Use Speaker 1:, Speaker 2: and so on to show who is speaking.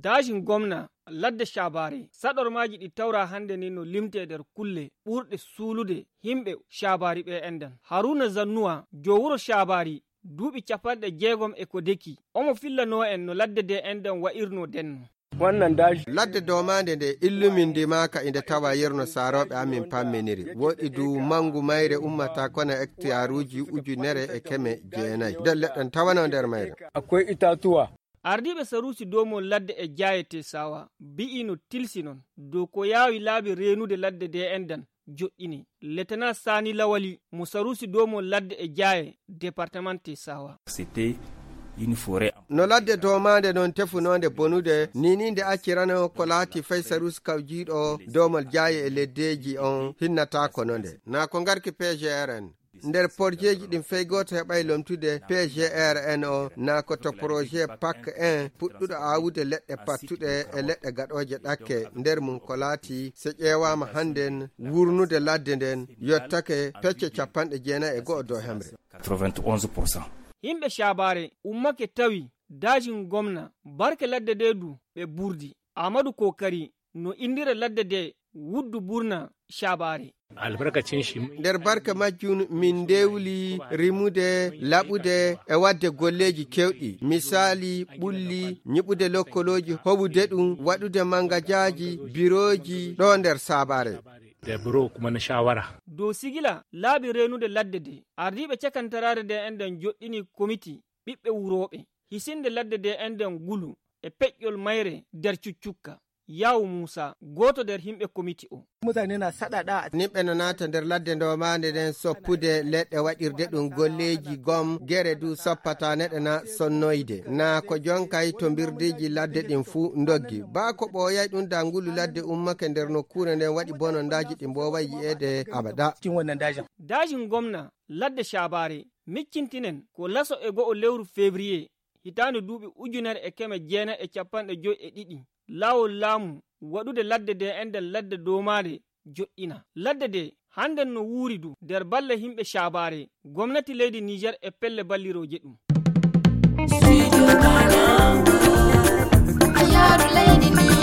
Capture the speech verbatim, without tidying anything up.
Speaker 1: dajin gwamna ladde shabare sador maji ɗi tawra hande ni no limte nder kulle ɓurɗe suulude himɓe shabari ɓe endan. Haruna Zannuwa jowuro shabari duuɓi capanɗe jeegom e ko deki omo fillano en no ladde de endan wa'irno denno.
Speaker 2: wannan daji ladde domande nde illuminde maka inde tawa yerno saroɓe amin pammeniri woɗi du mangu mayre ummata kono hectare uji ujunere e keme jeenayi nder leɗɗen tawano nder mayre
Speaker 3: akwai itatuwa.
Speaker 1: Ardiɓe sarusi domo ladde e jayete sawa bi'ino tilsi non dow ko yawi laabi renude ladde de endan joɗɗini. Lieutenant Sani Lawali mo sarusi domo ladde e jaye département sawa.
Speaker 4: C'était une forêt.
Speaker 2: No ladde domande non tefunonde bonude nininde accirano ko laati fay sarus kawjiɗo domal jaye e leddeji on hinnata kononde na ko garki P G R N nder porjeji ɗin fey goto heɓay lomtude P G R N o na ko to projet P A C un puɗɗuɗo awude leɗɗe pattuɗe e leɗɗe gaɗoje ɗakke nder mum ko laati so ƴeewama hannden wurnude ladde nden yottake pecce capanɗe jeenayi e go'o dow hemre
Speaker 4: quatre-vingt-onze pour cent.
Speaker 1: Himɓe shabare ummake tawi dajin gwamna barke ladde de du ɓe burdi. Amadou Kokari no indira ladde de wuddu burna shabare.
Speaker 3: albarkacin shi
Speaker 2: nder barka majjun min dewli rimude laɓude e wadde golleji kewɗi misali ɓulli nyiɓude lokkoloji hoɓude ɗum waɗude mangajaji biroji ɗo nder sabare
Speaker 3: da biro kuma na shawara.
Speaker 1: Dow sigila laabi renude ladde de ardiɓe cakantarare de enden joɗɗini komiti ɓiɓɓe wuroɓe hisinde ladde de enden gulu e peƴƴol mayre nder cuccukka. Yawu Musa goto nder himɓe komiti o.
Speaker 2: Mutane na saɗaɗa nimɓe no nata nder ladde ndomande nden soppude leɗɗe waɗirde ɗum golleji gom gere du soppata neɗɗe na sonnoyde na ko jonkay to birdiji ladde ɗin fuu doggi ba ko ɓooyay ɗum da ngulu ladde ummake nder nokkure nden waɗi bonondaji ɗi mboway yi'ede abada.
Speaker 1: Dajin gwamna ladde shabare miccintinen ko laso e go'o lewru février hitande duuɓi ujunere e keme jeena e capanɗe joyi e ɗiɗi. Lawol laamu waɗude ladde de enden ladde domade joɗɗina. Ladde de hannden no wuuri du nder balle himɓe shabare gomnati leydi Niger e pelle balliroje ɗum.